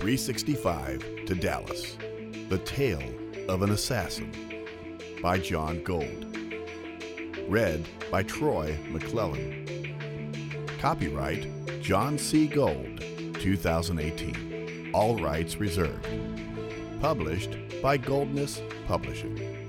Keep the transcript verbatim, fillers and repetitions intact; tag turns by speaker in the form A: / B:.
A: three sixty-five to Dallas. The Tale of an Assassin by John Gold. Read by Troy McClellan. Copyright John C. Gold, two thousand eighteen. All rights reserved. Published by Goldness Publishing.